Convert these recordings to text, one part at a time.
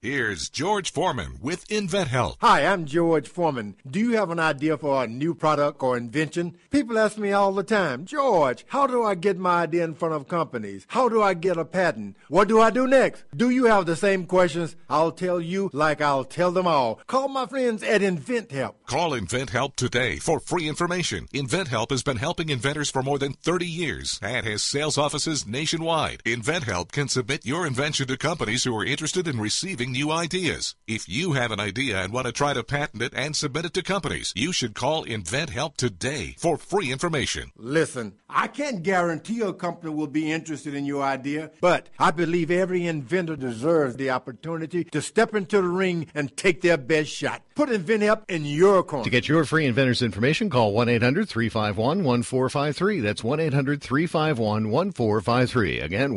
Here's George Foreman with InventHelp. Hi, I'm George Foreman. Do you have an idea for a new product or invention? People ask me all the time, George, how do I get my idea in front of companies? How do I get a patent? What do I do next? Do you have the same questions? I'll tell you like I'll tell them all. Call my friends at InventHelp. Call InventHelp today for free information. InventHelp has been helping inventors for more than 30 years and has sales offices nationwide. InventHelp can submit your invention to companies who are interested in receiving new ideas. If you have an idea and want to try to patent it and submit it to companies, you should call InventHelp today for free information. Listen, I can't guarantee a company will be interested in your idea, but I believe every inventor deserves the opportunity to step into the ring and take their best shot. Put InventHelp in your corner. To get your free inventor's information, call 1-800-351-1453. That's 1-800-351-1453. Again,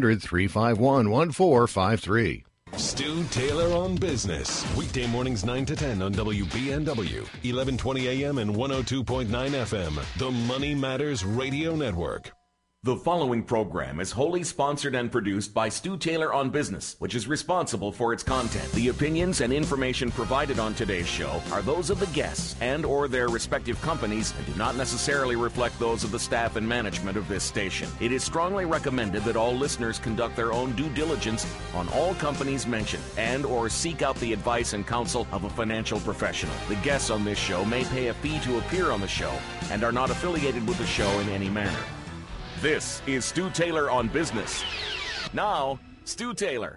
1-800-351-1453. Stu Taylor on Business. Weekday mornings 9 to 10 on WBNW, 1120 AM and 102.9 FM. The Money Matters Radio Network. The following program is wholly sponsored and produced by Stu Taylor on Business, which is responsible for its content. The opinions and information provided on today's show are those of the guests and or their respective companies and do not necessarily reflect those of the staff and management of this station. It is strongly recommended that all listeners conduct their own due diligence on all companies mentioned and or seek out the advice and counsel of a financial professional. The guests on this show may pay a fee to appear on the show and are not affiliated with the show in any manner. This is Stu Taylor on Business. Now, Stu Taylor.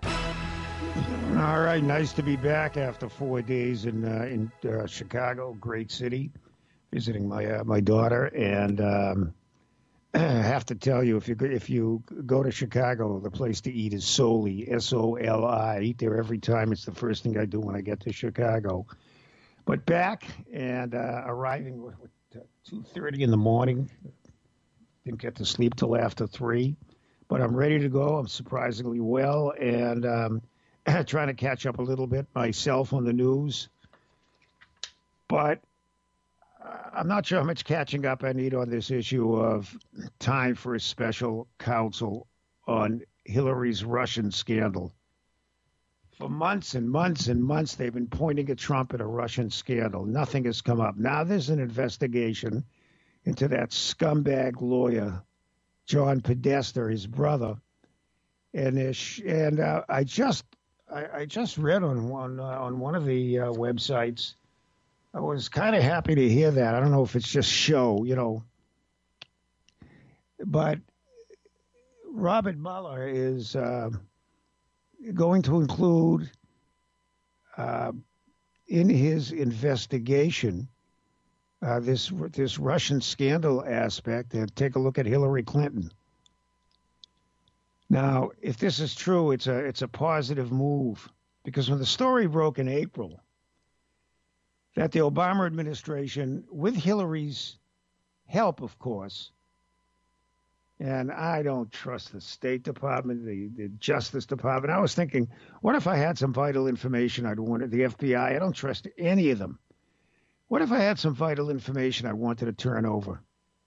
All right, nice to be back after 4 days in Chicago, great city, visiting my daughter. And I have to tell you, if you go to Chicago, the place to eat is Soli, S-O-L-I. I eat there every time. It's the first thing I do when I get to Chicago. But back and arriving at 2:30 in the morning. Didn't get to sleep till after 3, but I'm ready to go. I'm surprisingly well, and trying to catch up a little bit myself on the news. But I'm not sure how much catching up I need on this issue of time for a special counsel on Hillary's Russian scandal. For months and months and months, they've been pointing at Trump at a Russian scandal. Nothing has come up. Now there's an investigation into that scumbag lawyer, John Podesta, his brother, and I just read on one of the websites. I was kind of happy to hear that. I don't know if it's just show, but Robert Mueller is going to include in his investigation this Russian scandal aspect, and take a look at Hillary Clinton. Now, if this is true, it's a positive move, because when the story broke in April that the Obama administration, with Hillary's help, of course, and I don't trust the State Department, the Justice Department. I was thinking, what if I had some vital information I'd wanted, the FBI? I don't trust any of them. What if I had some vital information I wanted to turn over?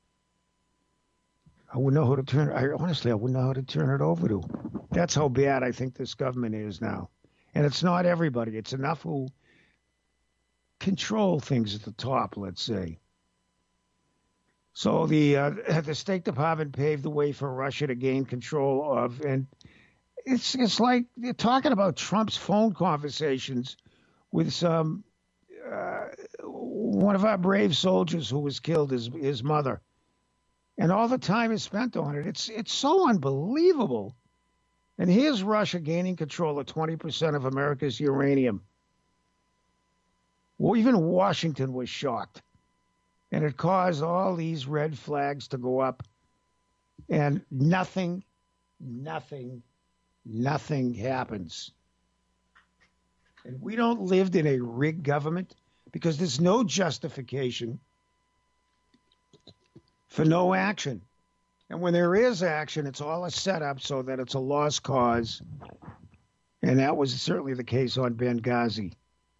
I wouldn't know who to turn. Honestly, I wouldn't know how to turn it over to. That's how bad I think this government is now. And it's not everybody. It's enough who control things at the top, let's say. So the State Department paved the way for Russia to gain control of, and it's like they're talking about Trump's phone conversations with some one of our brave soldiers who was killed, his mother, and all the time is spent on it. It's so unbelievable. And here's Russia gaining control of 20% of America's uranium. Well, even Washington was shocked. And it caused all these red flags to go up. And nothing happens. And we don't live in a rigged government because there's no justification for no action. And when there is action, it's all a setup so that it's a lost cause. And that was certainly the case on Benghazi.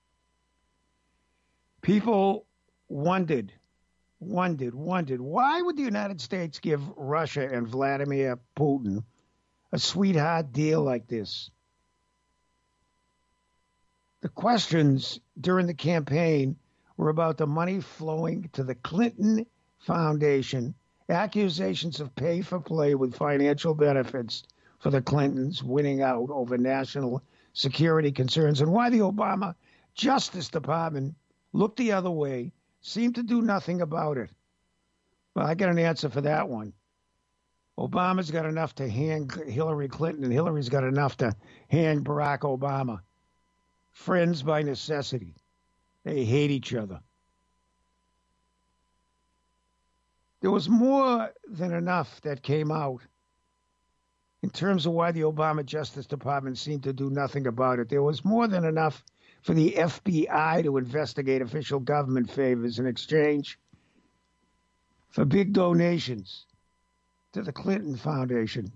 People wondered, why would the United States give Russia and Vladimir Putin a sweetheart deal like this? The questions during the campaign were about the money flowing to the Clinton Foundation, accusations of pay for play with financial benefits for the Clintons winning out over national security concerns, and why the Obama Justice Department looked the other way, seemed to do nothing about it. Well, I got an answer for that one. Obama's got enough to hang Hillary Clinton, and Hillary's got enough to hang Barack Obama. Friends by necessity. They hate each other. There was more than enough that came out in terms of why the Obama Justice Department seemed to do nothing about it. There was more than enough for the FBI to investigate official government favors in exchange for big donations to the Clinton Foundation.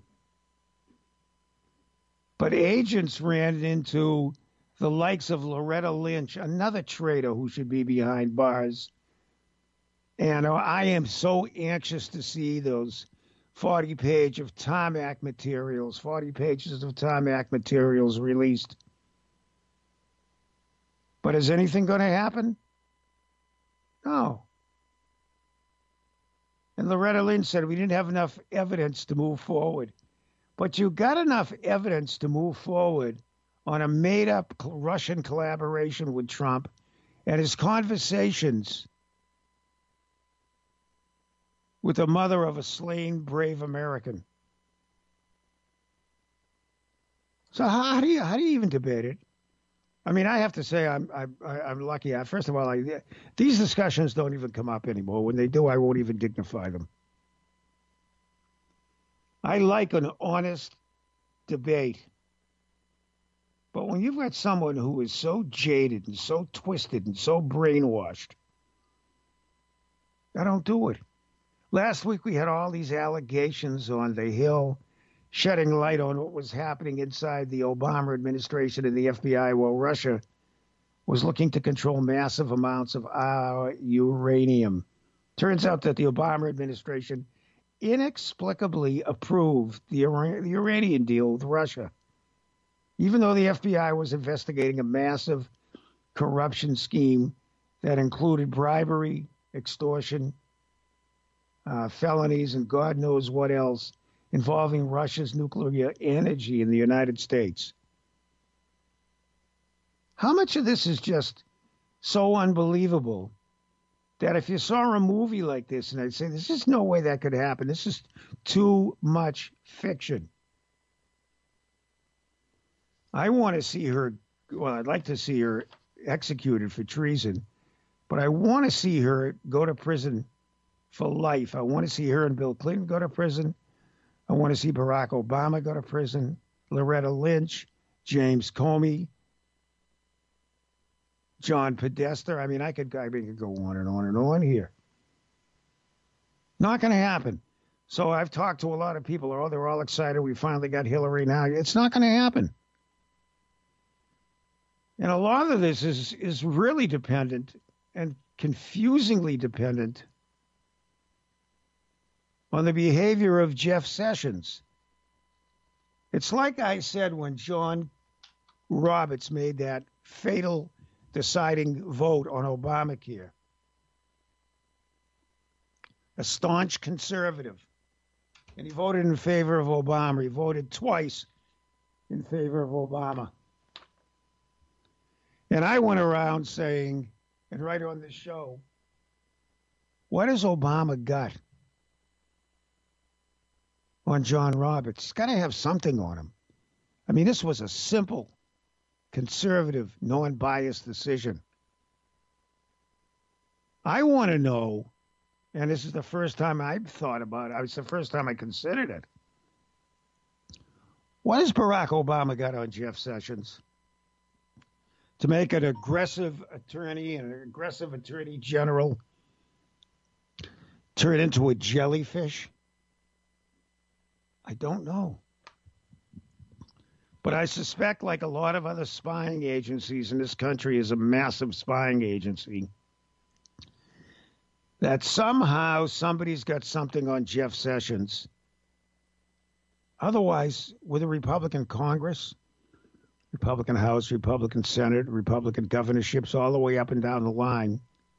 But agents ran into the likes of Loretta Lynch, another traitor who should be behind bars. And I am so anxious to see those 40 pages of tarmac materials released. But is anything going to happen? No. And Loretta Lynch said we didn't have enough evidence to move forward. But you got enough evidence to move forward on a made-up Russian collaboration with Trump and his conversations with the mother of a slain brave American. So how do you even debate it? I mean, I have to say I'm lucky. First of all, these discussions don't even come up anymore. When they do, I won't even dignify them. I like an honest debate. But when you've got someone who is so jaded and so twisted and so brainwashed, I don't do it. Last week we had all these allegations on the Hill, shedding light on what was happening inside the Obama administration and the FBI while Russia was looking to control massive amounts of our uranium. Turns out that the Obama administration inexplicably approved the Iranian deal with Russia, even though the FBI was investigating a massive corruption scheme that included bribery, extortion, felonies, and God knows what else involving Russia's nuclear energy in the United States. How much of this is just so unbelievable that if you saw a movie like this and I'd say, there's just no way that could happen. This is too much fiction. I want to see her, well, I'd like to see her executed for treason, but I want to see her go to prison for life. I want to see her and Bill Clinton go to prison. I want to see Barack Obama go to prison, Loretta Lynch, James Comey, John Podesta. I mean, I could go on and on and on here. Not going to happen. So I've talked to a lot of people. Oh, they're all excited. We finally got Hillary now. It's not going to happen. And a lot of this is really dependent and confusingly dependent on the behavior of Jeff Sessions. It's like I said when John Roberts made that fatal deciding vote on Obamacare. A staunch conservative. And he voted in favor of Obama. He voted twice in favor of Obama. And I went around saying, and right on this show, what has Obama got on John Roberts? He's got to have something on him. I mean, this was a simple, conservative, non-biased decision. I want to know, and this is the first time I've thought about it. It's the first time I considered it. What has Barack Obama got on Jeff Sessions to make an aggressive attorney and an aggressive attorney general turn into a jellyfish? I don't know. But I suspect, like a lot of other spying agencies in this country, is a massive spying agency, that somehow somebody's got something on Jeff Sessions. Otherwise, with a Republican Congress Republican House, Republican Senate, Republican governorships, all the way up and down the line.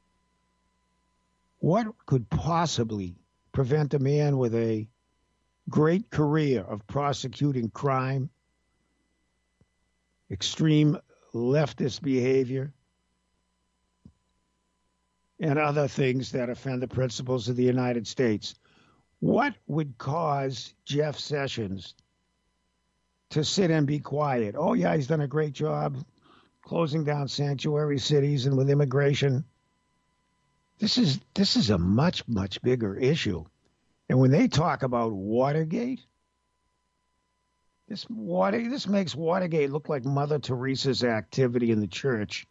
What could possibly prevent a man with a great career of prosecuting crime, extreme leftist behavior, and other things that offend the principles of the United States? What would cause Jeff Sessions to sit and be quiet? Oh, yeah, he's done a great job closing down sanctuary cities and with immigration. This is a much, much bigger issue. And when they talk about Watergate, this makes Watergate look like Mother Teresa's activity in the church.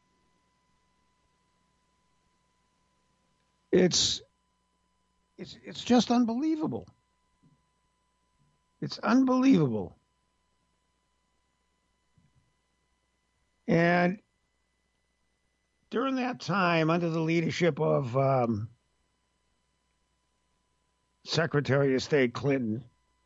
It's just unbelievable. It's unbelievable. And during that time, under the leadership of Secretary of State Clinton,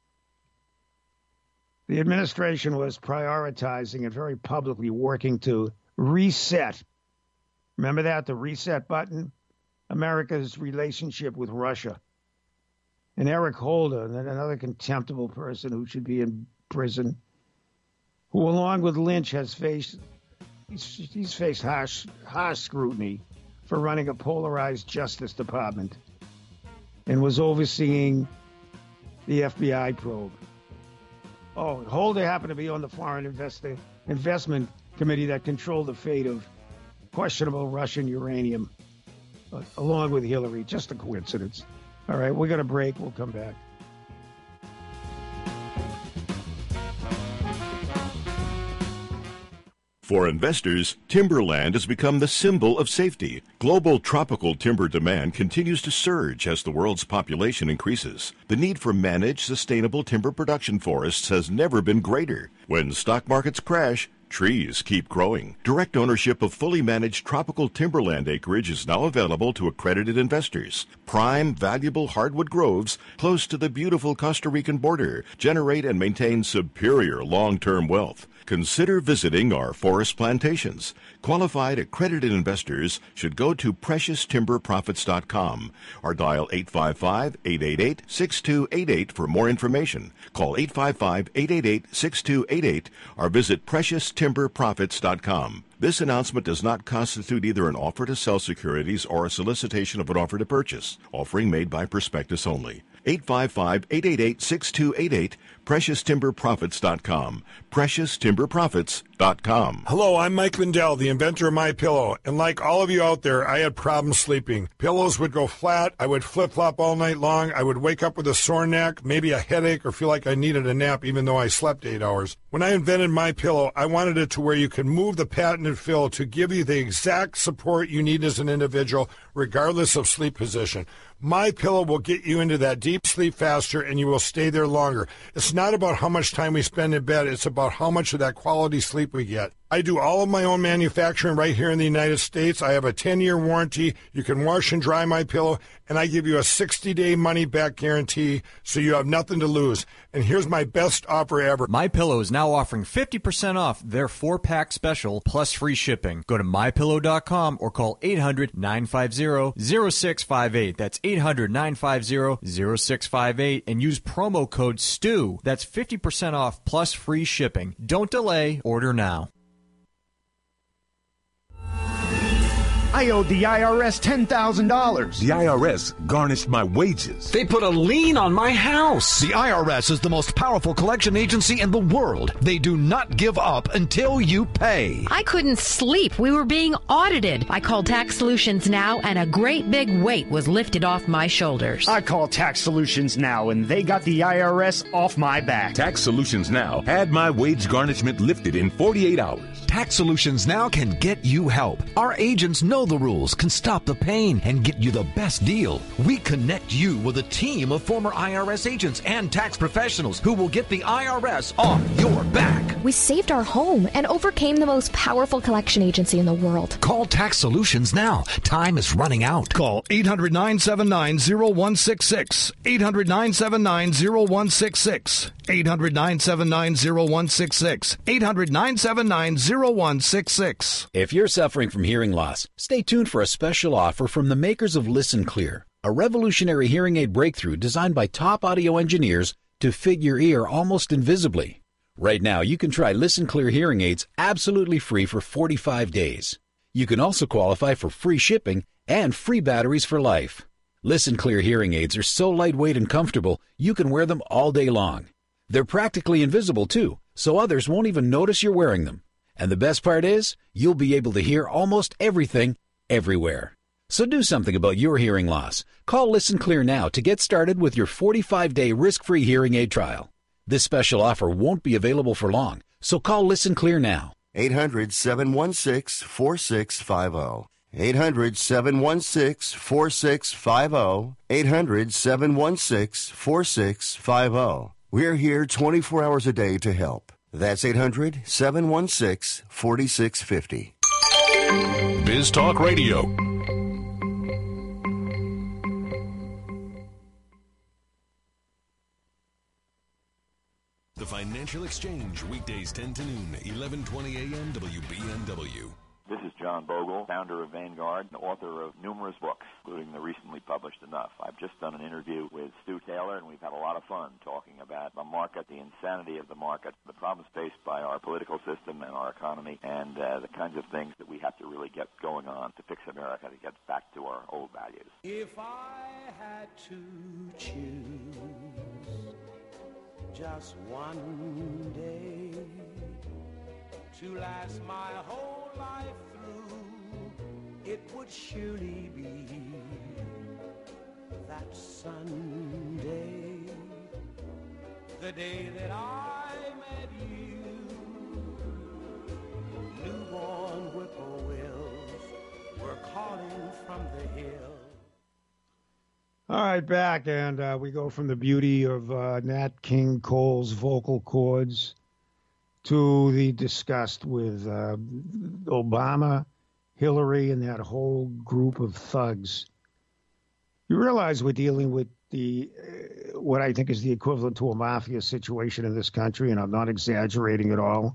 the administration was prioritizing and very publicly working to reset. Remember that? The reset button? America's relationship with Russia. And Eric Holder, another contemptible person who should be in prison, who along with Lynch has faced harsh scrutiny for running a polarized Justice Department and was overseeing the FBI probe. Oh, Holder happened to be on the Foreign Investment Committee that controlled the fate of questionable Russian uranium, along with Hillary. Just a coincidence. All right, we're going to break. We'll come back. For investors, timberland has become the symbol of safety. Global tropical timber demand continues to surge as the world's population increases. The need for managed, sustainable timber production forests has never been greater. When stock markets crash, trees keep growing. Direct ownership of fully managed tropical timberland acreage is now available to accredited investors. Prime, valuable hardwood groves close to the beautiful Costa Rican border generate and maintain superior long-term wealth. Consider visiting our forest plantations. Qualified accredited investors should go to PreciousTimberProfits.com or dial 855-888-6288 for more information. Call 855-888-6288 or visit PreciousTimberProfits.com. This announcement does not constitute either an offer to sell securities or a solicitation of an offer to purchase. Offering made by prospectus only. 855-888-6288, PreciousTimberProfits.com, PreciousTimberProfits.com. Hello, I'm Mike Lindell, the inventor of MyPillow, and like all of you out there, I had problems sleeping. Pillows would go flat, I would flip-flop all night long, I would wake up with a sore neck, maybe a headache, or feel like I needed a nap even though I slept 8 hours. When I invented MyPillow, I wanted it to where you can move the patented fill to give you the exact support you need as an individual, regardless of sleep position. MyPillow will get you into that deep sleep faster, and you will stay there longer. It's not about how much time we spend in bed. It's about how much of that quality sleep we get. I do all of my own manufacturing right here in the United States. I have a 10-year warranty. You can wash and dry MyPillow, and I give you a 60-day money-back guarantee, so you have nothing to lose. And here's my best offer ever. MyPillow is now offering 50% off their 4-pack special plus free shipping. Go to MyPillow.com or call 800-950-0658. That's 800-950-0658 and use promo code STU. That's 50% off plus free shipping. Don't delay. Order now. I owed the IRS $10,000. The IRS garnished my wages. They put a lien on my house. The IRS is the most powerful collection agency in the world. They do not give up until you pay. I couldn't sleep. We were being audited. I called Tax Solutions Now, and a great big weight was lifted off my shoulders. I called Tax Solutions Now, and they got the IRS off my back. Tax Solutions Now had my wage garnishment lifted in 48 hours. Tax Solutions Now can get you help. Our agents know the rules, can stop the pain, and get you the best deal. We connect you with a team of former IRS agents and tax professionals who will get the IRS off your back. We saved our home and overcame the most powerful collection agency in the world. Call Tax Solutions now. Time is running out. Call 800-979-0166. 800-979-0166. 800-979-0166. 800-979-0166. If you're suffering from hearing loss, stay tuned for a special offer from the makers of Listen Clear, a revolutionary hearing aid breakthrough designed by top audio engineers to fit your ear almost invisibly. Right now, you can try Listen Clear hearing aids absolutely free for 45 days. You can also qualify for free shipping and free batteries for life. Listen Clear hearing aids are so lightweight and comfortable, you can wear them all day long. They're practically invisible, too, so others won't even notice you're wearing them. And the best part is, you'll be able to hear almost everything, everywhere. So do something about your hearing loss. Call Listen Clear now to get started with your 45-day risk-free hearing aid trial. This special offer won't be available for long, so call Listen Clear now. 800-716-4650. 800-716-4650. 800-716-4650. We're here 24 hours a day to help. That's 800-716-4650. Biz Talk Radio. The Financial Exchange, weekdays 10 to noon, 11:20 a.m. WBNW. This is John Bogle, founder of Vanguard and author of numerous books, including the recently published Enough. I've just done an interview with Stu Taylor, and we've had a lot of fun talking about the market, the insanity of the market, the problems faced by our political system and our economy, and the kinds of things that we have to really get going on to fix America, to get back to our old values. If I had to choose just one day to last my whole life through, it would surely be that Sunday, the day that I met you. Newborn whippoorwills were calling from the hill. All right, back, and we go from the beauty of Nat King Cole's vocal cords to the disgust with Obama, Hillary, and that whole group of thugs. You realize we're dealing with what I think is the equivalent to a mafia situation in this country, and I'm not exaggerating at all.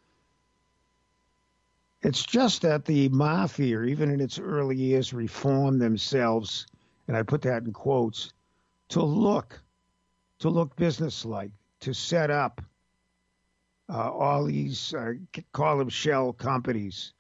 It's just that the mafia, even in its early years, reformed themselves, and I put that in quotes, to look businesslike, to set up all these, call them shell companies.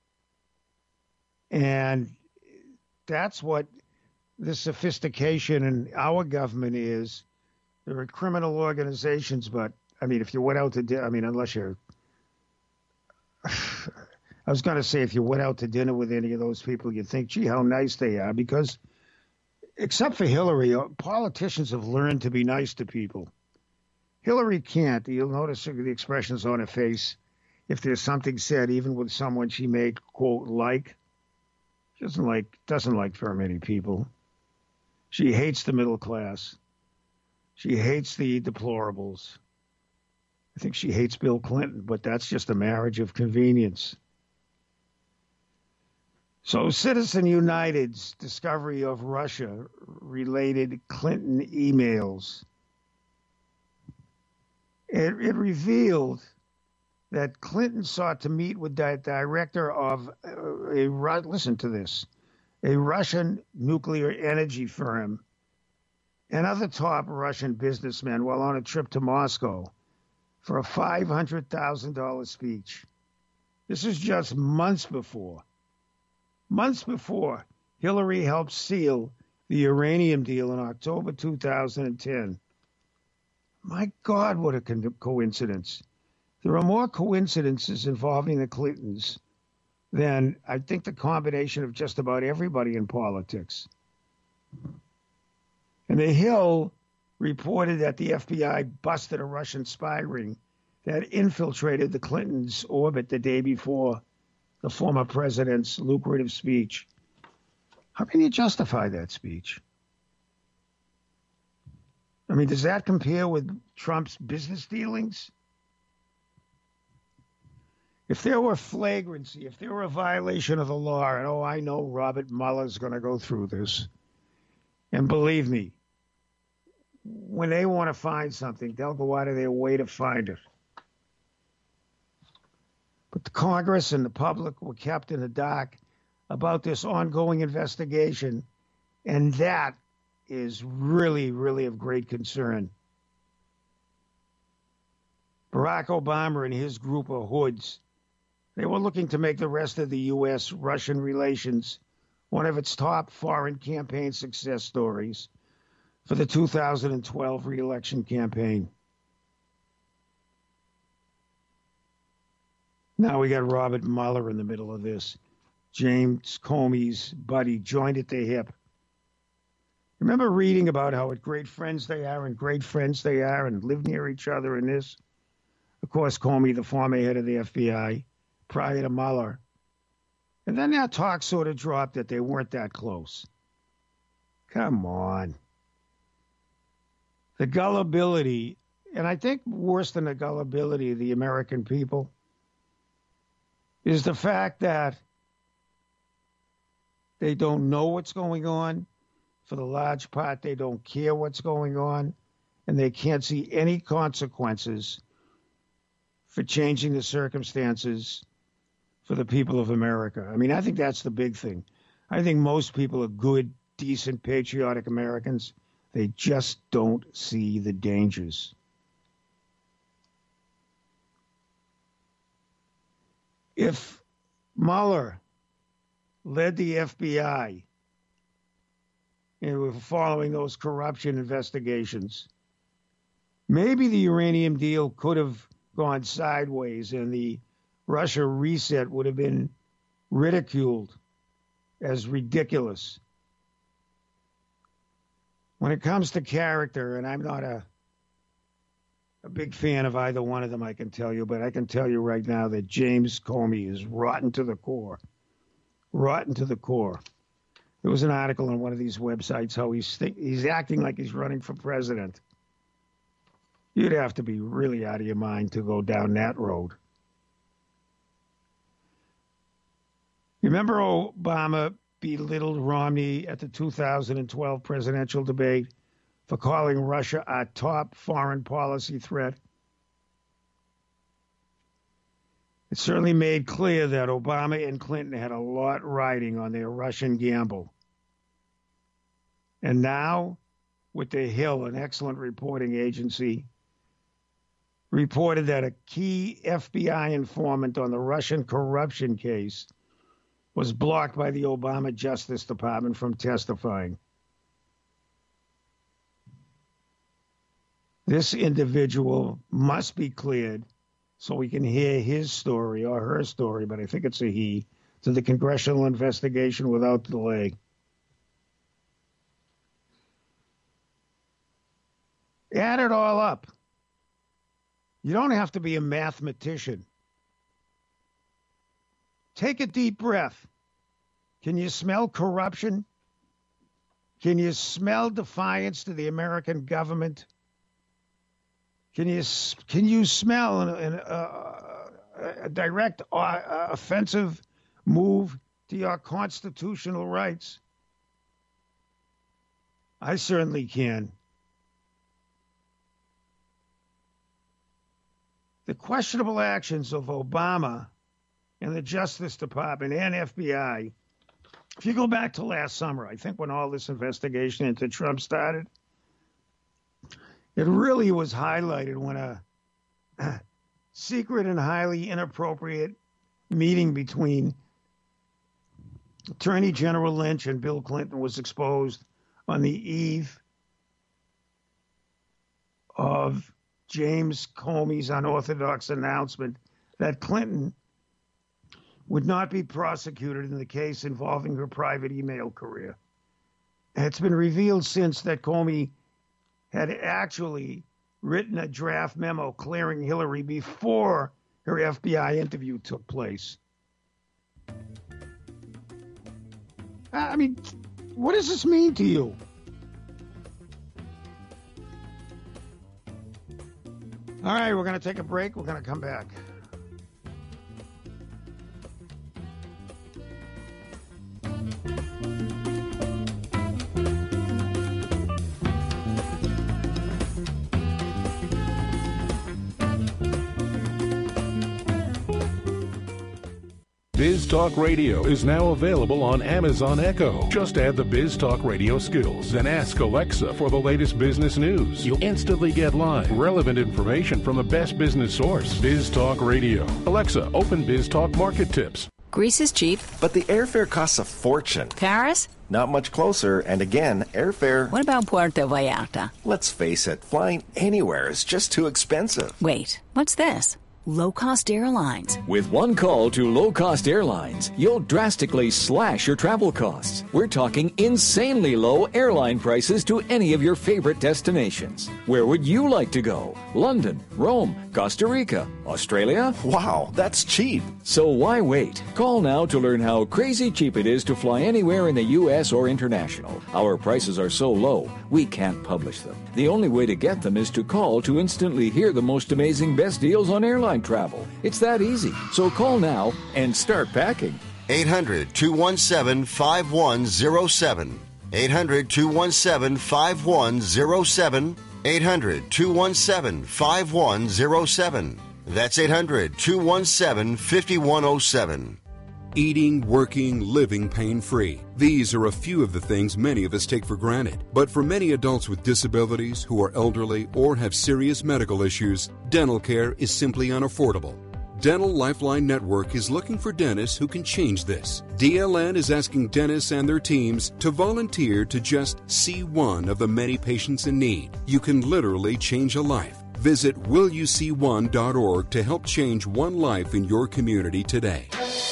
And that's what the sophistication in our government is. There are criminal organizations, but, I mean, if you went out to dinner, I mean, unless you're, I was going to say if you went out to dinner with any of those people, you'd think, gee, how nice they are, because except for Hillary, politicians have learned to be nice to people. Hillary can't. You'll notice the expressions on her face. If there's something said, even with someone she may, quote, like, she doesn't like very many people. She hates the middle class. She hates the deplorables. I think she hates Bill Clinton, but that's just a marriage of convenience. So Citizen United's discovery of Russia-related Clinton emails, it revealed that Clinton sought to meet with the director of listen to this, a Russian nuclear energy firm and other top Russian businessmen while on a trip to Moscow for a $500,000 speech. This is just months before Hillary helped seal the uranium deal in October 2010. My God, what a coincidence. There are more coincidences involving the Clintons than I think the combination of just about everybody in politics. And The Hill reported that the FBI busted a Russian spy ring that infiltrated the Clintons' orbit the day before the former president's lucrative speech. How can you justify that speech? I mean, does that compare with Trump's business dealings? If there were flagrancy, if there were a violation of the law, and I know Robert Mueller's going to go through this, and believe me, when they want to find something, they'll go out of their way to find it. But the Congress and the public were kept in the dark about this ongoing investigation, and that is really, really of great concern. Barack Obama and his group of hoods, they were looking to make the rest of the U.S.-Russian relations one of its top foreign campaign success stories for the 2012 re-election campaign. Now we got Robert Mueller in the middle of this. James Comey's buddy, joined at the hip. Remember reading about how great friends they are and live near each other in this? Of course, Comey, the former head of the FBI, prior to Mueller. And then that talk sort of dropped that they weren't that close. Come on. The gullibility, and I think worse than the gullibility of the American people, is the fact that they don't know what's going on. For the large part, they don't care what's going on, and they can't see any consequences for changing the circumstances for the people of America. I mean, I think that's the big thing. I think most people are good, decent, patriotic Americans. They just don't see the dangers. If Mueller led the FBI and were following those corruption investigations, maybe the uranium deal could have gone sideways and the Russia reset would have been ridiculed as ridiculous. When it comes to character, and I'm not a big fan of either one of them, I can tell you, but I can tell you right now that James Comey is rotten to the core. Rotten to the core. There was an article on one of these websites how he's acting like he's running for president. You'd have to be really out of your mind to go down that road. You remember Obama belittled Romney at the 2012 presidential debate for calling Russia a top foreign policy threat? It certainly made clear that Obama and Clinton had a lot riding on their Russian gamble. And now, with The Hill, an excellent reporting agency, reported that a key FBI informant on the Russian corruption case was blocked by the Obama Justice Department from testifying. This individual must be cleared so we can hear his story or her story, but I think it's a he, to the congressional investigation without delay. Add it all up. You don't have to be a mathematician. Take a deep breath. Can you smell corruption? Can you smell defiance to the American government? Can you smell a direct offensive move to your constitutional rights? I certainly can. The questionable actions of Obama and the Justice Department and FBI, if you go back to last summer, I think when all this investigation into Trump started, it really was highlighted when a secret and highly inappropriate meeting between Attorney General Lynch and Bill Clinton was exposed on the eve of James Comey's unorthodox announcement that Clinton would not be prosecuted in the case involving her private email career. And it's been revealed since that Comey had actually written a draft memo clearing Hillary before her FBI interview took place. I mean, what does this mean to you? All right, we're going to take a break. We're going to come back. Biz Talk Radio is now available on Amazon Echo. Just add the Biz Talk Radio skills, then ask Alexa for the latest business news. You'll instantly get live, relevant information from the best business source. Biz Talk Radio. Alexa, open Biz Talk Market Tips. Greece is cheap. But the airfare costs a fortune. Paris? Not much closer, and again, airfare... What about Puerto Vallarta? Let's face it, flying anywhere is just too expensive. Wait, what's this? Low-cost airlines. With one call to low-cost airlines, you'll drastically slash your travel costs. We're talking insanely low airline prices to any of your favorite destinations. Where would you like to go? London, Rome, Costa Rica, Australia? Wow, that's cheap. So why wait? Call now to learn how crazy cheap it is to fly anywhere in the U.S. or international. Our prices are so low, we can't publish them. The only way to get them is to call to instantly hear the most amazing best deals on airline travel. It's that easy. So call now and start packing. 800-217-5107. 800-217-5107. 800-217-5107. That's 800-217-5107. Eating, working, living pain-free. These are a few of the things many of us take for granted. But for many adults with disabilities who are elderly or have serious medical issues, dental care is simply unaffordable. Dental Lifeline Network is looking for dentists who can change this. DLN is asking dentists and their teams to volunteer to just see one of the many patients in need. You can literally change a life. Visit willyouseeone.org to help change one life in your community today.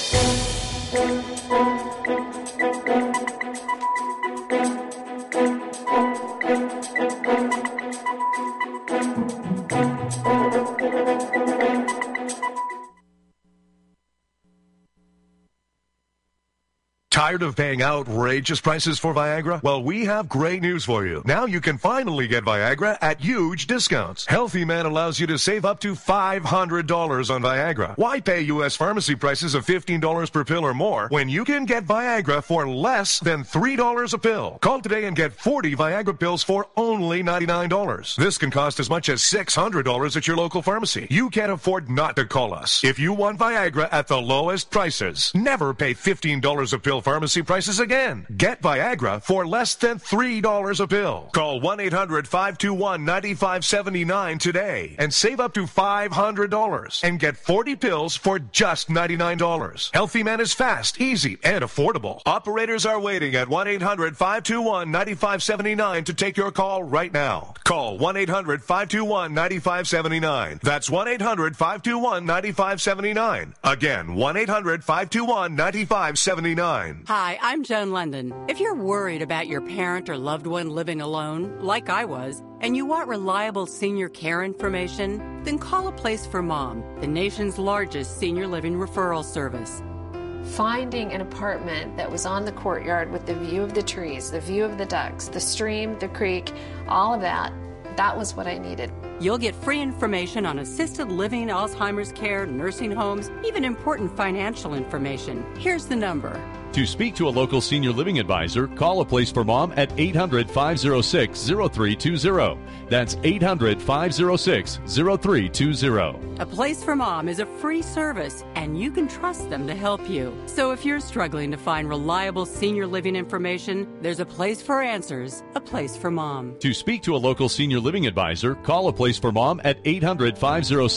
Tired of paying outrageous prices for Viagra? Well, we have great news for you. Now you can finally get Viagra at huge discounts. Healthy Man allows you to save up to $500 on Viagra. Why pay U.S. pharmacy prices of $15 per pill or more when you can get Viagra for less than $3 a pill? Call today and get 40 Viagra pills for only $99. This can cost as much as $600 at your local pharmacy. You can't afford not to call us. If you want Viagra at the lowest prices, never pay $15 a pill pharmacy prices again. Get Viagra for less than $3 a pill. Call 1-800-521-9579 today and save up to $500 and get 40 pills for just $99. Healthy Man is fast, easy, and affordable. Operators are waiting at 1-800-521-9579 to take your call right now. Call 1-800-521-9579. That's 1-800-521-9579. Again, 1-800-521-9579. Hi, I'm Joan London. If you're worried about your parent or loved one living alone, like I was, and you want reliable senior care information, then call A Place for Mom, the nation's largest senior living referral service. Finding an apartment that was on the courtyard with the view of the trees, the view of the ducks, the stream, the creek, all of that, that was what I needed. You'll get free information on assisted living, Alzheimer's care, nursing homes, even important financial information. Here's the number. To speak to a local senior living advisor, call A Place for Mom at 800-506-0320. That's 800-506-0320. A Place for Mom is a free service, and you can trust them to help you. So if you're struggling to find reliable senior living information, there's a place for answers, A Place for Mom. To speak to a local senior living advisor, call A Place for Mom at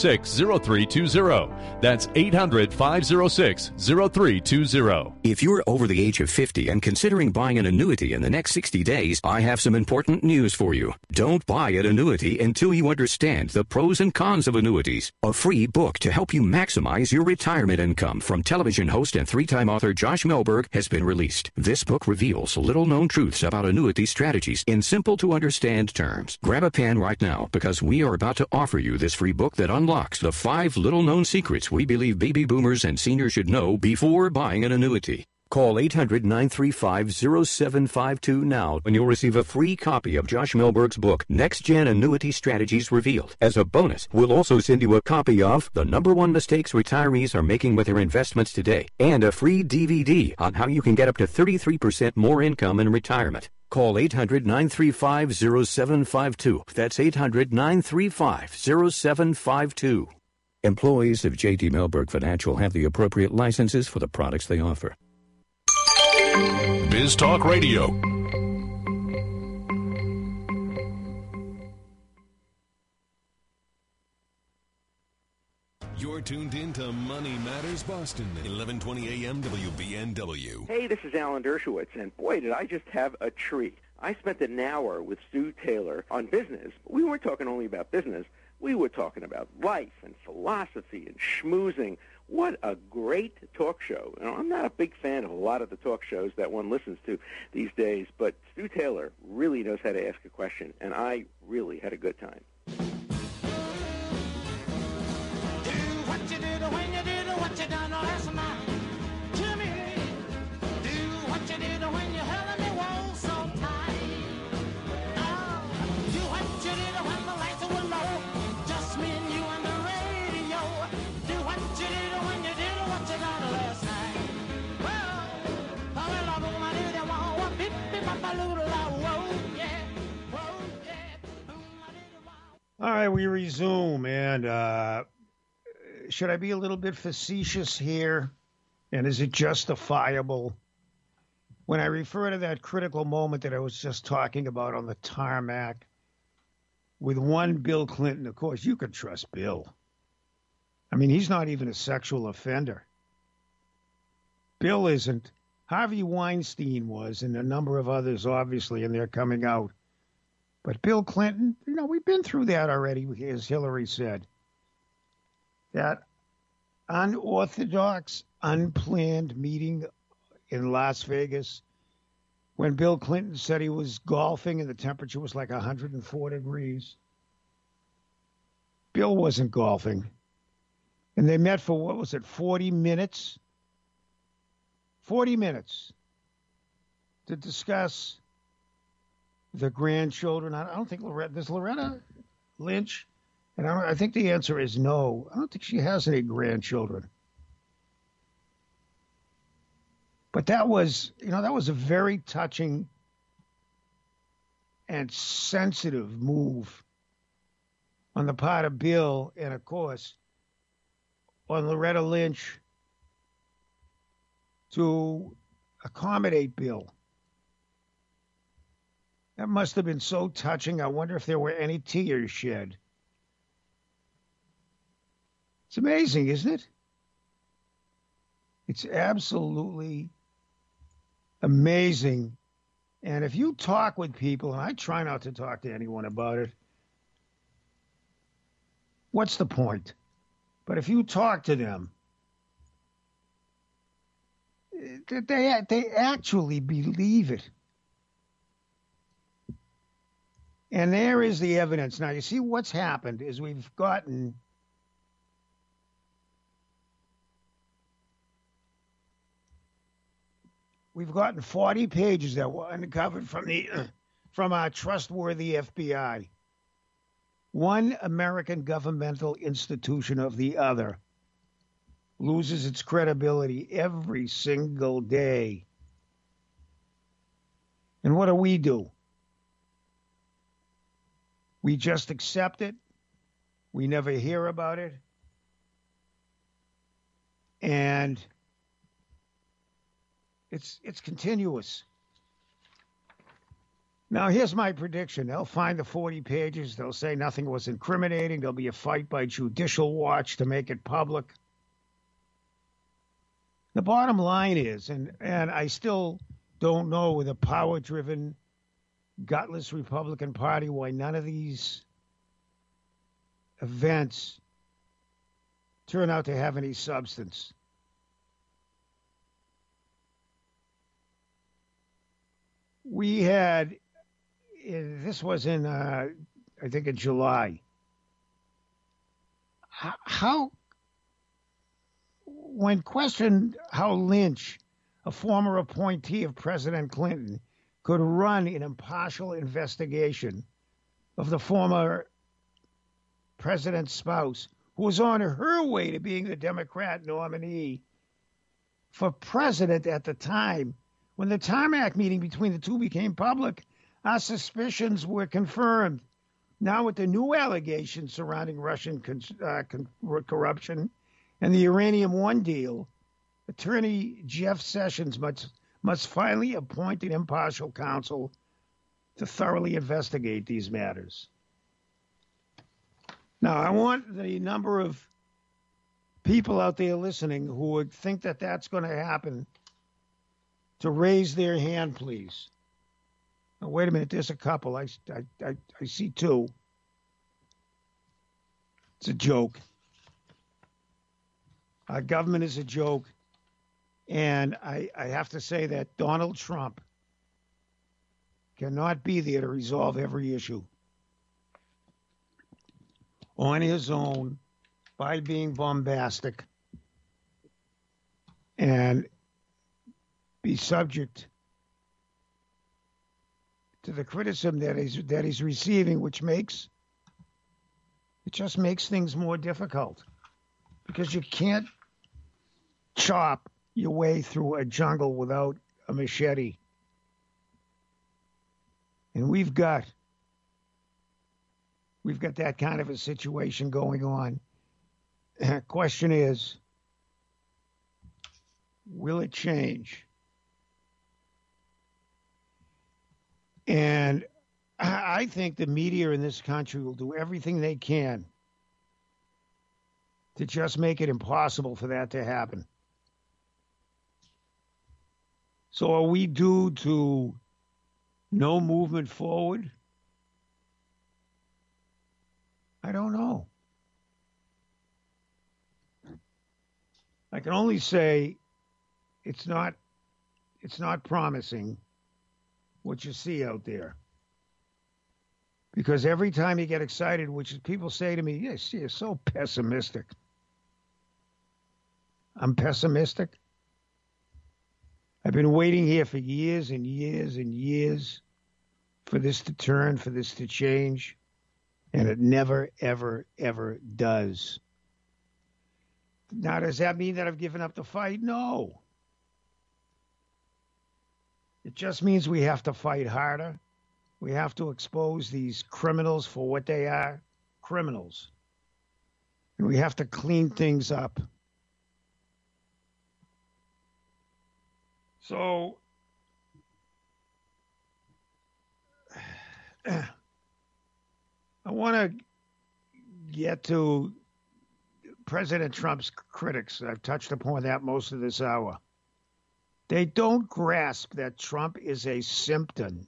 800-506-0320. That's 800-506-0320. If you're over the age of 50 and considering buying an annuity in the next 60 days, I have some important news for you. Don't buy an annuity until you understand the pros and cons of annuities. A free book to help you maximize your retirement income from television host and three-time author Josh Melberg has been released. This book reveals little-known truths about annuity strategies in simple-to-understand terms. Grab a pen right now because we are about to offer you this free book that unlocks the 5 little-known secrets we believe baby boomers and seniors should know before buying an annuity. Call 800-935-0752 now and you'll receive a free copy of Josh Melberg's book, Next Gen Annuity Strategies Revealed. As a bonus, we'll also send you a copy of The #1 Mistakes Retirees Are Making with Their Investments Today and a free DVD on how you can get up to 33% more income in retirement. Call 800-935-0752. That's 800-935-0752. Employees of J.D. Melberg Financial have the appropriate licenses for the products they offer. Biz Talk Radio. You're tuned in to Money Matters Boston, 1120 AM WBNW. Hey, this is Alan Dershowitz, and boy, did I just have a treat. I spent an hour with Stu Taylor on business. We weren't talking only about business. We were talking about life and philosophy and schmoozing. What a great talk show. You know, I'm not a big fan of a lot of the talk shows that one listens to these days, but Stu Taylor really knows how to ask a question, and I really had a good time. All right, we resume, and should I be a little bit facetious here? And is it justifiable? When I refer to that critical moment that I was just talking about on the tarmac with one Bill Clinton, of course, you could trust Bill. I mean, he's not even a sexual offender. Bill isn't. Harvey Weinstein was, and a number of others, obviously, and they're coming out. But Bill Clinton, you know, we've been through that already, as Hillary said. That unorthodox, unplanned meeting in Las Vegas when Bill Clinton said he was golfing and the temperature was like 104 degrees. Bill wasn't golfing. And they met for, what was it, 40 minutes? 40 minutes to discuss the grandchildren. I don't think does Loretta Lynch? And I think the answer is no. I don't think she has any grandchildren. But that was, that was a very touching and sensitive move on the part of Bill and, of course, on Loretta Lynch to accommodate Bill. That must have been so touching. I wonder if there were any tears shed. It's amazing, isn't it? It's absolutely amazing. And if you talk with people, and I try not to talk to anyone about it, what's the point? But if you talk to them, they actually believe it. And there is the evidence. Now, you see what's happened is we've gotten We've gotten 40 pages that were uncovered from our trustworthy FBI. One American governmental institution of the other loses its credibility every single day. And what do? We just accept it. We never hear about it. And it's continuous. Now, here's my prediction. They'll find the 40 pages. They'll say nothing was incriminating. There'll be a fight by Judicial Watch to make it public. The bottom line is, and I still don't know with a power-driven, gutless Republican Party why none of these events turn out to have any substance. We had, this was in, I think in July. How, when questioned how Lynch, a former appointee of President Clinton, could run an impartial investigation of the former president's spouse, who was on her way to being the Democrat nominee for president at the time, when the Tarmac meeting between the two became public, our suspicions were confirmed. Now with the new allegations surrounding Russian corruption and the Uranium One deal, Attorney Jeff Sessions must finally appoint an impartial counsel to thoroughly investigate these matters. Now, I want the number of people out there listening who would think that that's going to happen to raise their hand, please. Now, wait a minute. There's a couple. I see two. It's a joke. Our government is a joke. And I have to say that Donald Trump cannot be there to resolve every issue on his own by being bombastic and be subject to the criticism that he's receiving, which just makes things more difficult, because you can't chop your way through a jungle without a machete. And we've got that kind of a situation going on. Question is, will it change? And I think the media in this country will do everything they can to just make it impossible for that to happen. So are we due to no movement forward? I don't know. I can only say it's not promising what you see out there. Because every time you get excited, which is people say to me, yes, you're so pessimistic. I'm pessimistic. I've been waiting here for years and years and years for this to turn, for this to change. And it never, ever, ever does. Now, does that mean that I've given up the fight? No. It just means we have to fight harder. We have to expose these criminals for what they are, criminals. And we have to clean things up. So, I want to get to President Trump's critics. I've touched upon that most of this hour. They don't grasp that Trump is a symptom,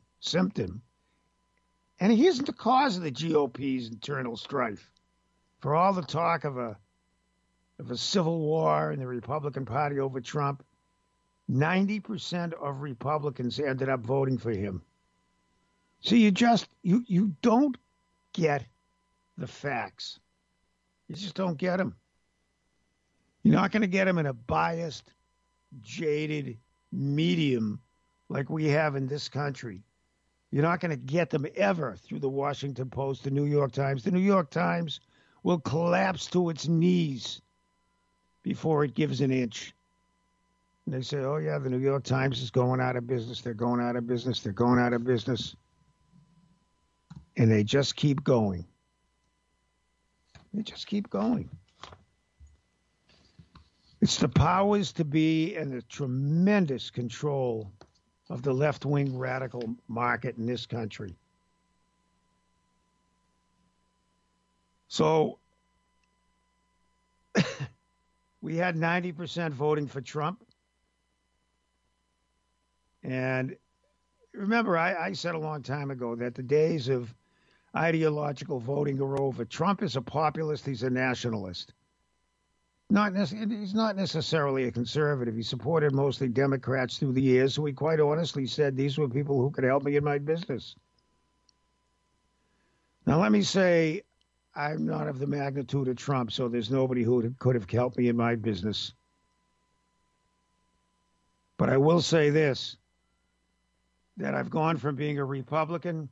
and he isn't the cause of the GOP's internal strife. For all the talk of a civil war in the Republican Party over Trump, 90% of Republicans ended up voting for him. So you don't get the facts. You just don't get them. You're not going to get them in a biased, jaded medium like we have in this country. You're not going to get them ever through the Washington Post, the New York Times. The New York Times will collapse to its knees before it gives an inch. And they say, oh, yeah, the New York Times is going out of business. They're going out of business. They're going out of business. And they just keep going. They just keep going. It's the powers to be and the tremendous control of the left-wing radical market in this country. So we had 90% voting for Trump. And remember, I said a long time ago that the days of ideological voting are over. Trump is a populist. He's a nationalist. He's not necessarily a conservative. He supported mostly Democrats through the years, so he quite honestly said these were people who could help me in my business. Now, let me say, I'm not of the magnitude of Trump, so there's nobody who could have helped me in my business. But I will say this, that I've gone from being a Republican,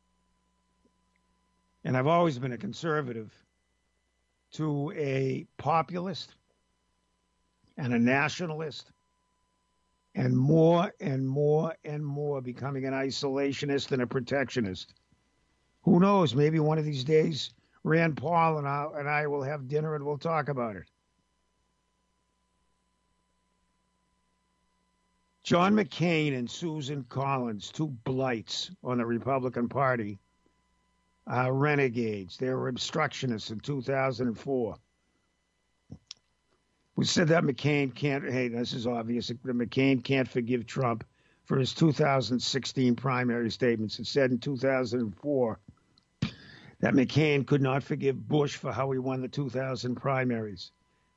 and I've always been a conservative, to a populist and a nationalist, and more and more and more becoming an isolationist and a protectionist. Who knows? Maybe one of these days, Rand Paul and I will have dinner and we'll talk about it. John McCain and Susan Collins, two blights on the Republican Party, are renegades. They were obstructionists in 2004. We said that McCain can't, hey, this is obvious, that McCain can't forgive Trump for his 2016 primary statements. It said in 2004 that McCain could not forgive Bush for how he won the 2000 primaries.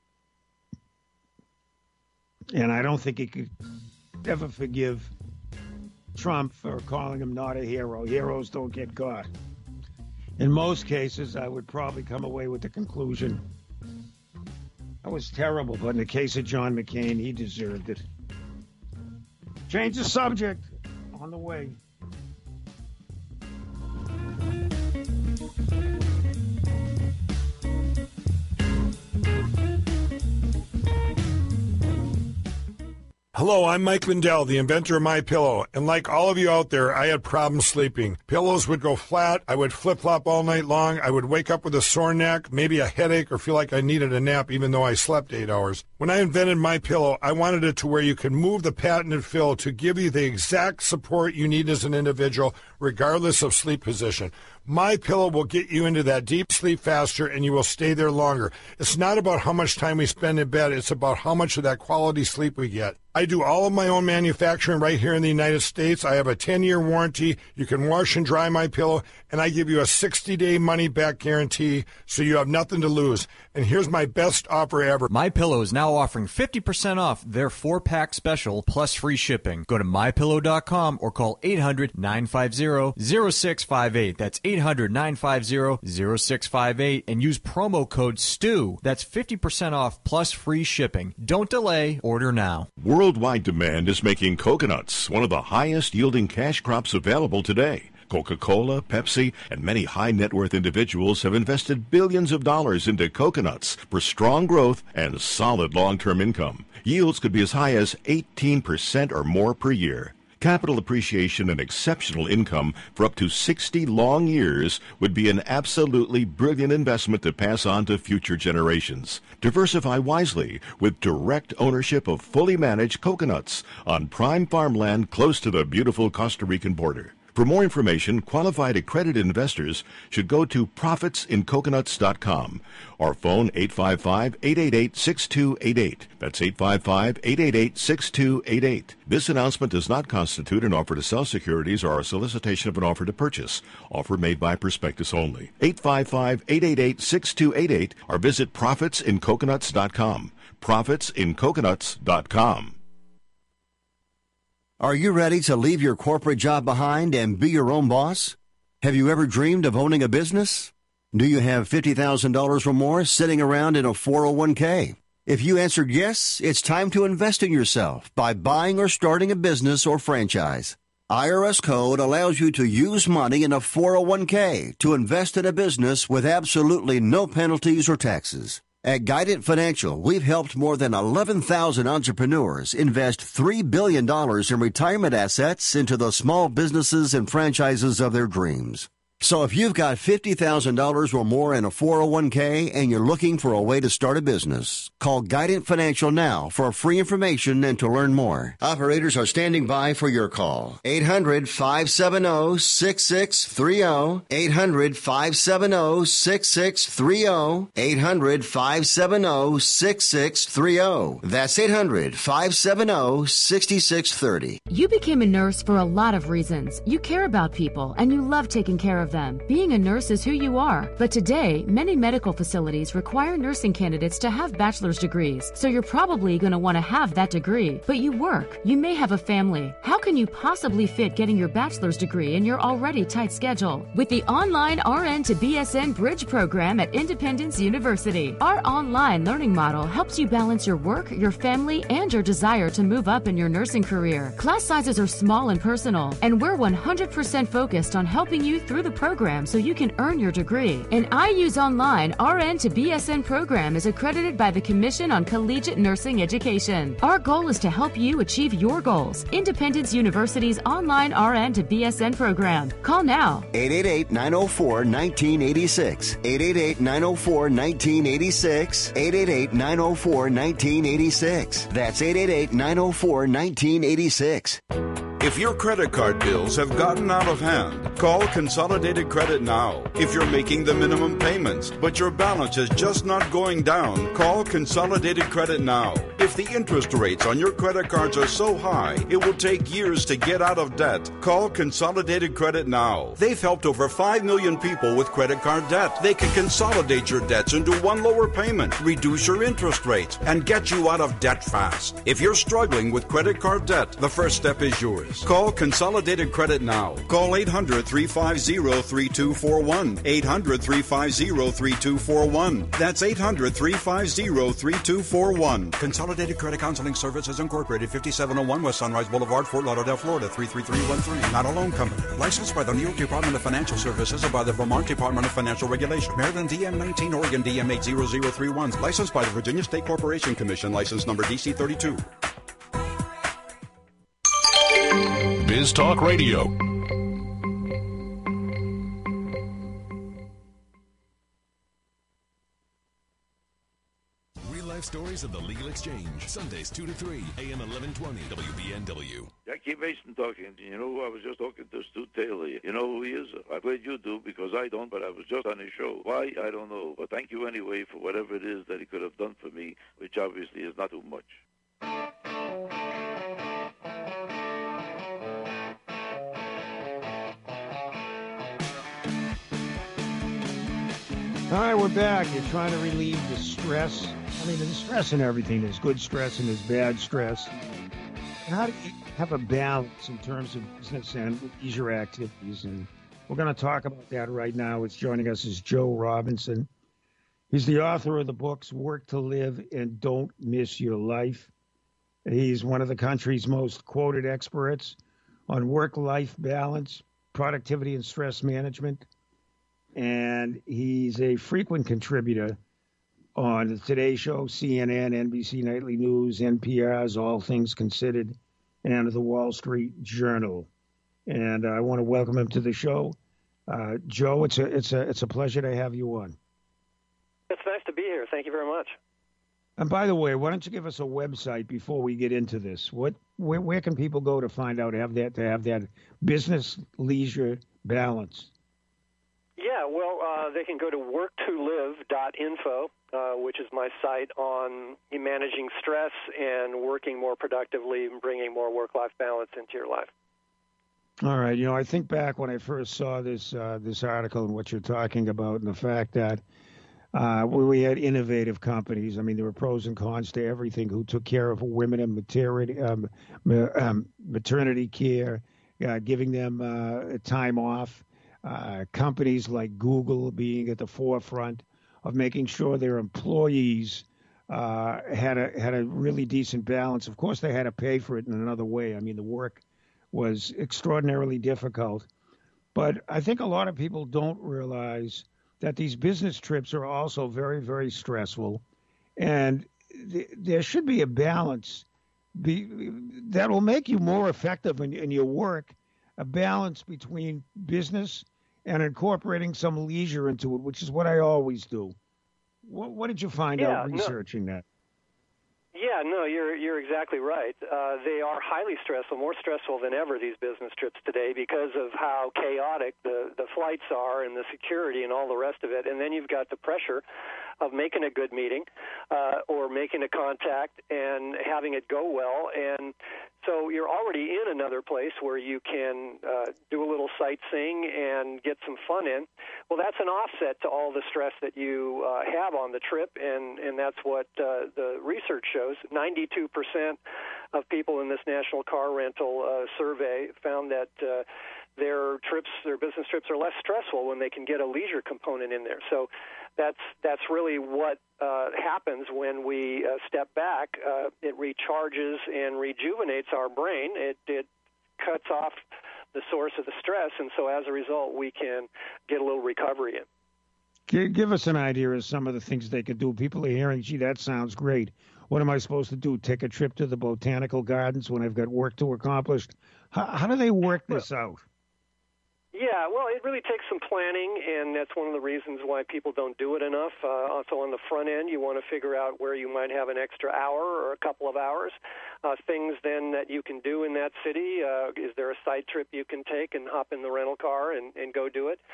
And I don't think he could ever forgive Trump for calling him not a hero. Heroes don't get caught. In most cases, I would probably come away with the conclusion that was terrible, but in the case of John McCain, he deserved it. Change the subject. On the way. Hello, I'm Mike Lindell, the inventor of MyPillow, and like all of you out there, I had problems sleeping. Pillows would go flat, I would flip-flop all night long, I would wake up with a sore neck, maybe a headache, or feel like I needed a nap even though I slept 8 hours. When I invented MyPillow, I wanted it to where you can move the patented fill to give you the exact support you need as an individual, regardless of sleep position. MyPillow will get you into that deep sleep faster, and you will stay there longer. It's not about how much time we spend in bed, it's about how much of that quality sleep we get. I do all of my own manufacturing right here in the United States. I have a 10-year warranty. You can wash and dry MyPillow, and I give you a 60-day money-back guarantee, so you have nothing to lose. And here's my best offer ever. MyPillow is now offering 50% off their 4-pack special plus free shipping. Go to MyPillow.com or call 800-950-0658. That's 800-950-0658 and use promo code STU. That's 50% off plus free shipping. Don't delay. Order now. Worldwide demand is making coconuts one of the highest yielding cash crops available today. Coca-Cola, Pepsi, and many high-net-worth individuals have invested billions of dollars into coconuts for strong growth and solid long-term income. Yields could be as high as 18% or more per year. Capital appreciation and exceptional income for up to 60 long years would be an absolutely brilliant investment to pass on to future generations. Diversify wisely with direct ownership of fully managed coconuts on prime farmland close to the beautiful Costa Rican border. For more information, qualified accredited investors should go to profitsincoconuts.com or phone 855-888-6288. That's 855-888-6288. This announcement does not constitute an offer to sell securities or a solicitation of an offer to purchase. Offer made by prospectus only. 855-888-6288 or visit profitsincoconuts.com. profitsincoconuts.com. Are you ready to leave your corporate job behind and be your own boss? Have you ever dreamed of owning a business? Do you have $50,000 or more sitting around in a 401k? If you answered yes, it's time to invest in yourself by buying or starting a business or franchise. IRS Code allows you to use money in a 401k to invest in a business with absolutely no penalties or taxes. At Guidant Financial, we've helped more than 11,000 entrepreneurs invest $3 billion in retirement assets into the small businesses and franchises of their dreams. So if you've got $50,000 or more in a 401k and you're looking for a way to start a business, call Guidant Financial now for free information and to learn more. Operators are standing by for your call. 800-570-6630. 800-570-6630. 800-570-6630. That's 800-570-6630. You became a nurse for a lot of reasons. You care about people and you love taking care of them. Being a nurse is who you are. But today, many medical facilities require nursing candidates to have bachelor's degrees. So you're probably going to want to have that degree. But you work. You may have a family. How can you possibly fit getting your bachelor's degree in your already tight schedule? With the online RN to BSN Bridge program at Independence University, our online learning model helps you balance your work, your family, and your desire to move up in your nursing career. Class sizes are small and personal, and we're 100% focused on helping you through the program so you can earn your degree. An IU's online RN to BSN program is accredited by the Commission on Collegiate Nursing Education. Our goal is to help you achieve your goals. Independence University's online RN to BSN program. Call now. 888-904-1986. 888-904-1986. 888-904-1986. That's 888-904-1986. If your credit card bills have gotten out of hand, call Consolidated Credit now. If you're making the minimum payments, but your balance is just not going down, call Consolidated Credit now. If the interest rates on your credit cards are so high, it will take years to get out of debt, call Consolidated Credit now. They've helped over 5 million people with credit card debt. They can consolidate your debts into one lower payment, reduce your interest rates, and get you out of debt fast. If you're struggling with credit card debt, the first step is yours. Call Consolidated Credit now. Call 800-350-3241. 800-350-3241. That's 800-350-3241. Consolidated Credit Counseling Services Incorporated, 5701 West Sunrise Boulevard, Fort Lauderdale, Florida, 33313. Not a loan company. Licensed by the New York Department of Financial Services and by the Vermont Department of Financial Regulation. Maryland DM 19, Oregon DM 80031. Licensed by the Virginia State Corporation Commission. License number DC 32. Biz Talk Radio. Real life stories of the Legal Exchange. Sundays 2 to 3, AM 1120, WBNW. Jackie Mason talking. You know who I was just talking to? Stu Taylor. You know who he is? I'm glad you do, because I don't, but I was just on his show. Why? I don't know. But thank you anyway for whatever it is that he could have done for me, which obviously is not too much. All right, we're back. You're trying to relieve the stress. I mean, there's stress in everything. There's good stress and there's bad stress. How do you have a balance in terms of business and leisure activities? And we're going to talk about that right now. What's joining us is Joe Robinson. He's the author of the books Work to Live and Don't Miss Your Life. He's one of the country's most quoted experts on work-life balance, productivity, and stress management. And he's a frequent contributor on the Today Show, CNN, NBC Nightly News, NPR's All Things Considered, and the Wall Street Journal. And I want to welcome him to the show. Joe, it's a pleasure to have you on. It's nice to be here. Thank you very much. And by the way, why don't you give us a website before we get into this? Where can people go to find out to have that business leisure balance? Yeah, well, they can go to worktolive.info, which is my site on managing stress and working more productively and bringing more work-life balance into your life. All right. You know, I think back when I first saw this article and what you're talking about, and the fact that we had innovative companies. I mean, there were pros and cons to everything, who took care of women and maternity care, giving them time off. Companies like Google being at the forefront of making sure their employees had a really decent balance. Of course, they had to pay for it in another way. I mean, the work was extraordinarily difficult. But I think a lot of people don't realize that these business trips are also very, very stressful. And there should be a balance that will make you more effective in your work, a balance between business and incorporating some leisure into it, which is what I always do. What did you find out researching that? Yeah, no, you're exactly right. They are highly stressful, more stressful than ever, these business trips today, because of how chaotic the flights are and the security and all the rest of it. And then you've got the pressure of making a good meeting or making a contact and having it go well. And so you're already in another place where you can do a little sightseeing and get some fun in. Well, that's an offset to all the stress that you have on the trip, and that's what the research shows. 92% of people in this national car rental survey found that their business trips are less stressful when they can get a leisure component in there. So that's really what happens when we step back. It recharges and rejuvenates our brain. It cuts off the source of the stress, and so as a result, we can get a little recovery in. Give us an idea of some of the things they could do. People are hearing, gee, that sounds great. What am I supposed to do? Take a trip to the botanical gardens when I've got work to accomplish? How do they work this out? Yeah, well, it really takes some planning, and that's one of the reasons why people don't do it enough. Also, on the front end, you want to figure out where you might have an extra hour or a couple of hours. Things then that you can do in that city. Is there a side trip you can take and hop in the rental car and go do it?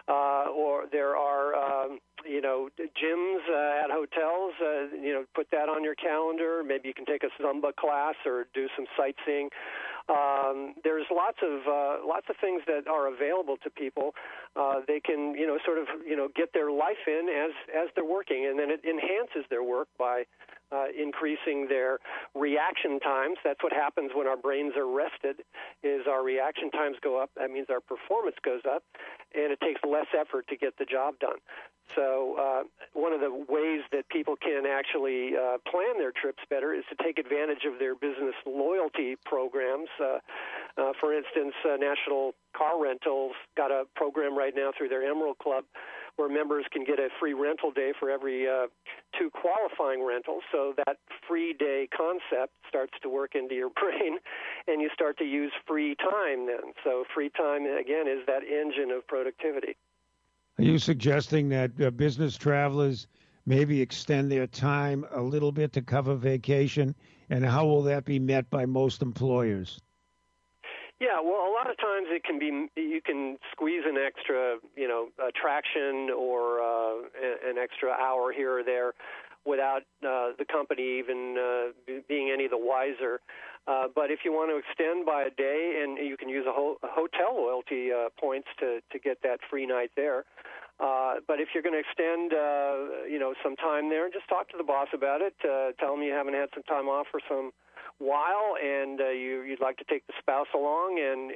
Or there are, gyms at hotels. Put that on your calendar. Maybe you can take a Zumba class or do some sightseeing. There's lots of things that are available to people. They can, get their life in as they're working, and then it enhances their work by increasing their reaction times. That's what happens when our brains are rested, is our reaction times go up. That means our performance goes up, and it takes less effort to get the job done. So one of the ways that people can actually plan their trips better is to take advantage of their business loyalty programs. For instance, National Car Rentals got a program right now through their Emerald Club where members can get a free rental day for every 2 qualifying rentals. So that free day concept starts to work into your brain, and you start to use free time then. So free time, again, is that engine of productivity. Are you suggesting that business travelers maybe extend their time a little bit to cover vacation, and how will that be met by most employers? Yeah, well, a lot of times it can be, you can squeeze an extra, attraction or an extra hour here or there without the company even being any the wiser. But if you want to extend by a day, and you can use a hotel loyalty points to get that free night there. But if you're going to extend, some time there, just talk to the boss about it. Tell them you haven't had some time off for some while, and you'd like to take the spouse along and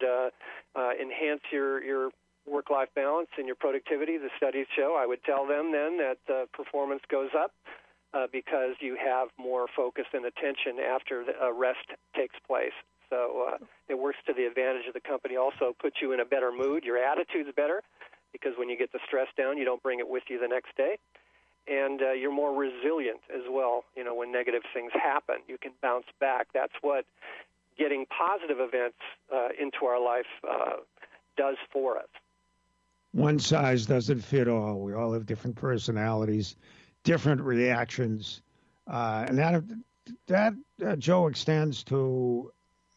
enhance your work-life balance and your productivity. The studies show. I would tell them then that performance goes up because you have more focus and attention after a rest takes place. So it works to the advantage of the company. Also puts you in a better mood. Your attitude's better because when you get the stress down, you don't bring it with you the next day. And you're more resilient as well. When negative things happen, you can bounce back. That's what getting positive events into our life does for us. One size doesn't fit all. We all have different personalities, different reactions. And that Joe, extends to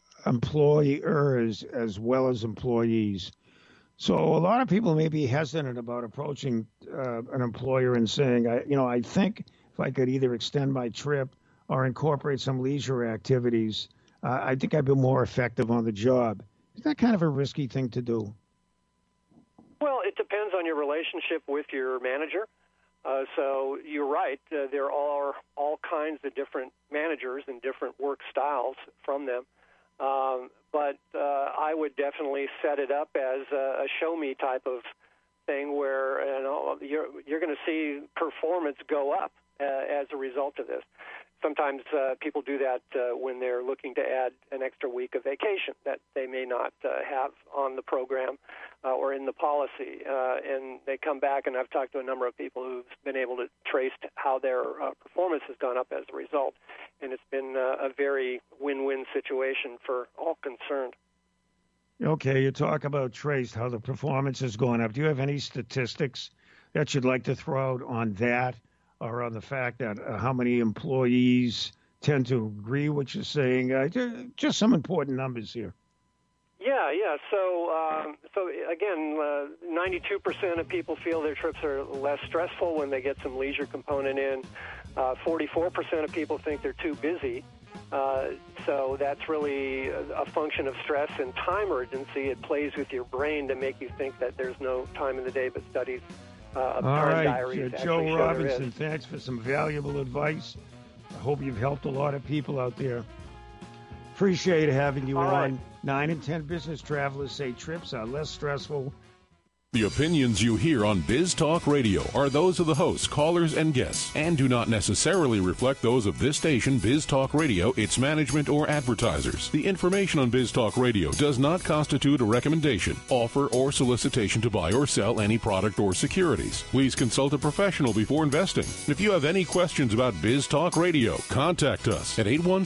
employers as well as employees. So a lot of people may be hesitant about approaching an employer and saying, I think if I could either extend my trip or incorporate some leisure activities, I think I'd be more effective on the job. Is that kind of a risky thing to do? Well, it depends on your relationship with your manager. So you're right. There are all kinds of different managers and different work styles from them. But I would definitely set it up as a show-me type of thing where you're going to see performance go up as a result of this. Sometimes people do that when they're looking to add an extra week of vacation that they may not have on the program or in the policy. And they come back, and I've talked to a number of people who've been able to trace how their performance has gone up as a result. And it's been a very win-win situation for all concerned. Okay, you talk about Trace, how the performance is going up. Do you have any statistics that you'd like to throw out on that, or on the fact that how many employees tend to agree what you're saying? Just some important numbers here. Yeah. So again, 92% of people feel their trips are less stressful when they get some leisure component in. 44% of people think they're too busy. So that's really a function of stress and time urgency. It plays with your brain to make you think that there's no time in the day, but studies of time diaries actually Joe show Robinson, thanks for some valuable advice. I hope you've helped a lot of people out there. Appreciate having you on. Right. 9 in 10 business travelers say trips are less stressful. The opinions you hear on Biz Talk Radio are those of the hosts, callers, and guests, and do not necessarily reflect those of this station, Biz Talk Radio, its management, or advertisers. The information on Biz Talk Radio does not constitute a recommendation, offer, or solicitation to buy or sell any product or securities. Please consult a professional before investing. If you have any questions about Biz Talk Radio, contact us at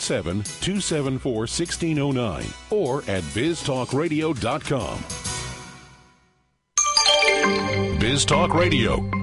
817-274-1609 or at biztalkradio.com. Biz Talk Radio,